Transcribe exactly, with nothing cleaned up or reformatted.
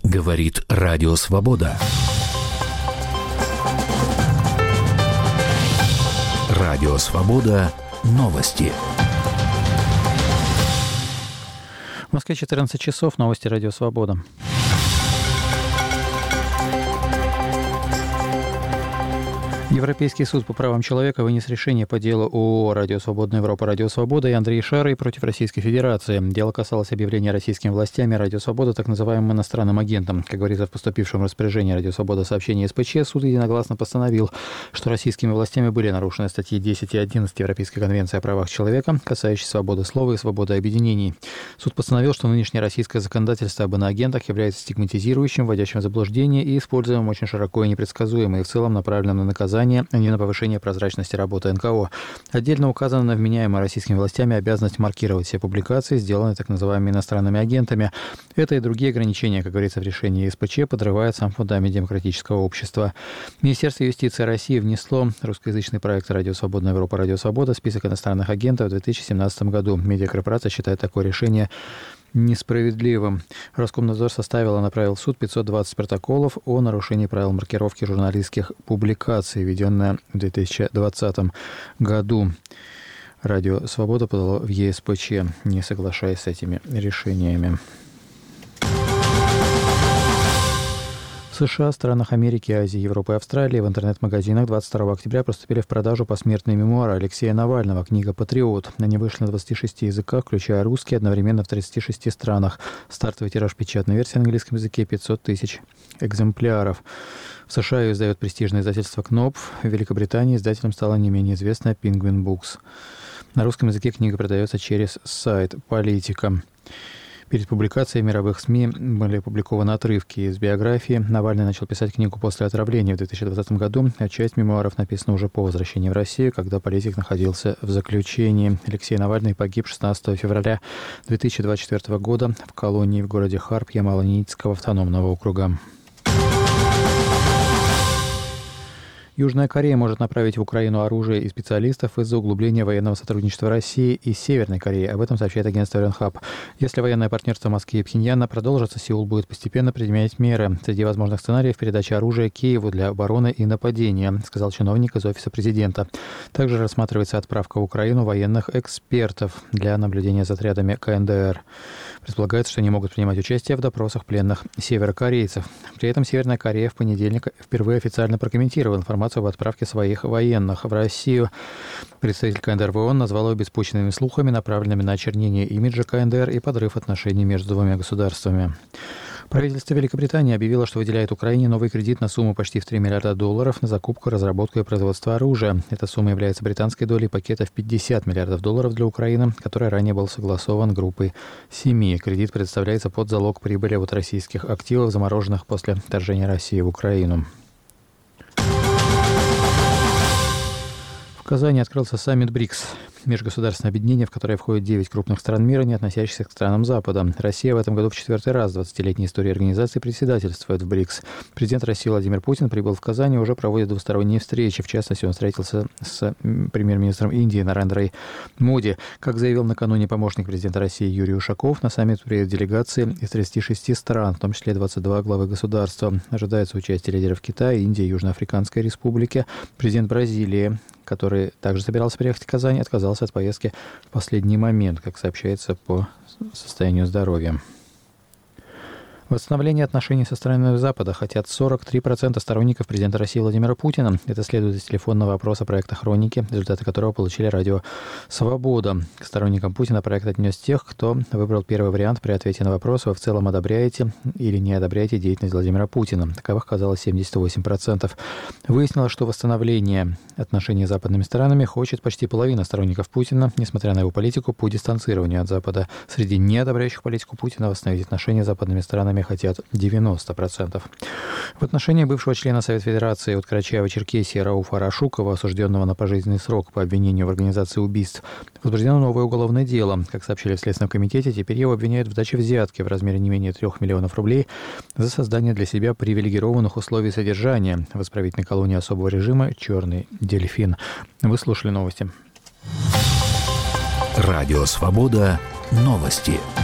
Говорит Радио Свобода. Радио Свобода. Новости. В Москве четырнадцать часов. Новости Радио Свобода. Европейский суд по правам человека вынес решение по делу ООО «Радио Свободная Европа», «Радио Свобода» и Андрея Шарой против Российской Федерации. Дело касалось объявления российскими властями «Радио Свобода» так называемым иностранным агентом. Как говорится в поступившем распоряжении «Радио Свобода» сообщении СПЧ, суд единогласно постановил, что российскими властями были нарушены статьи десять и одиннадцать Европейской конвенции о правах человека, касающиеся свободы слова и свободы объединений. Суд постановил, что нынешнее российское законодательство об иноагентах является стигматизирующим, вводящим в заблуждение и используемым очень широко и непредсказуемо, и в целом направленным на наказание, а не на повышение прозрачности работы эн ка о. Отдельно указана на вменяемую российскими властями обязанность маркировать все публикации, сделанные так называемыми иностранными агентами. Это и другие ограничения, как говорится в решении СПЧ, подрывают сам фундамент демократического общества. Министерство юстиции России внесло русскоязычный проект «Радио Свободная Европа», «Радио Свобода» в список иностранных агентов в две тысячи семнадцатом году. Медиакорпорация считает такое решение несправедливым. Роскомнадзор составил и направил в суд пятьсот двадцать протоколов о нарушении правил маркировки журналистских публикаций, введенное в две тысячи двадцатом году. Радио Свобода подало в е эс пэ че, не соглашаясь с этими решениями. В США, странах Америки, Азии, Европы и Австралии в интернет-магазинах двадцать второго октября поступили в продажу посмертные мемуары Алексея Навального «Книга «Патриот». Они вышли на двадцати шести языках, включая русский, одновременно в тридцати шести странах. Стартовый тираж печатной версии на английском языке пятьсот тысяч экземпляров. В США ее издает престижное издательство «Кнопф». В Великобритании издателем стала не менее известная Penguin Books. На русском языке книга продается через сайт «Политика». Перед публикацией в мировых СМИ были опубликованы отрывки из биографии. Навальный начал писать книгу после отравления в две тысячи двадцатом году, а часть мемуаров написана уже по возвращении в Россию, когда политик находился в заключении. Алексей Навальный погиб шестнадцатого февраля две тысячи двадцать четвёртого года в колонии в городе Харп Ямало-Ненецкого автономного округа. Южная Корея может направить в Украину оружие и специалистов из-за углубления военного сотрудничества России и Северной Кореи. Об этом сообщает агентство Yonhap. Если военное партнерство Москвы и Пхеньяна продолжится, Сеул будет постепенно применять меры. Среди возможных сценариев передача оружия Киеву для обороны и нападения, сказал чиновник из офиса президента. Также рассматривается отправка в Украину военных экспертов для наблюдения за отрядами ка эн дэ эр. Предполагается, что они могут принимать участие в допросах пленных северокорейцев. При этом Северная Корея в понедельник впервые официально прокомментировала информацию об отправке своих военных в Россию. Представитель ка эн дэ эр в ООН назвал его беспочвенными слухами, направленными на очернение имиджа ка эн дэ эр и подрыв отношений между двумя государствами. Правительство Великобритании объявило, что выделяет Украине новый кредит на сумму почти в три миллиарда долларов на закупку, разработку и производство оружия. Эта сумма является британской долей пакета в пятьдесят миллиардов долларов для Украины, который ранее был согласован группой семи. Кредит предоставляется под залог прибыли от российских активов, замороженных после вторжения России в Украину. В Казани открылся саммит БРИКС, межгосударственное объединение, в которое входит девять крупных стран мира, не относящихся к странам Запада. Россия в этом году в четвертый раз в двадцатилетней истории организации председательствует в БРИКС. Президент России Владимир Путин прибыл в Казань и уже проводит двусторонние встречи. В частности, он встретился с премьер-министром Индии Нарендрой Моди. Как заявил накануне помощник президента России Юрий Ушаков, на саммит приедут делегации из тридцати шести стран, в том числе двадцать два главы государства. Ожидается участие лидеров Китая, Индии, Южноафриканской Республики. Президент Бразилии, который также собирался приехать в Казань, отказался от поездки в последний момент, как сообщается по состоянию здоровья. Восстановление отношений со странами Запада хотят сорок три процента сторонников президента России Владимира Путина. Это следует из телефонного опроса проекта «Хроники», результаты которого получили радио «Свобода». К сторонникам Путина проект отнес тех, кто выбрал первый вариант при ответе на вопрос: вы в целом одобряете или не одобряете деятельность Владимира Путина. Таковых оказалось семьдесят восемь процентов. Выяснилось, что восстановление отношений с западными странами хочет почти половина сторонников Путина, несмотря на его политику по дистанцированию от Запада. Среди неодобряющих политику Путина восстановить отношения с западными странами хотят девяносто процентов. В отношении бывшего члена Совета Федерации от Карачаево-Черкесии Рауфа Арашукова, осужденного на пожизненный срок по обвинению в организации убийств, возбуждено новое уголовное дело. Как сообщили в Следственном комитете, теперь его обвиняют в даче взятки в размере не менее трех миллионов рублей за создание для себя привилегированных условий содержания в исправительной колонии особого режима «Черный дельфин». Вы слушали новости. Радио Свобода. Новости.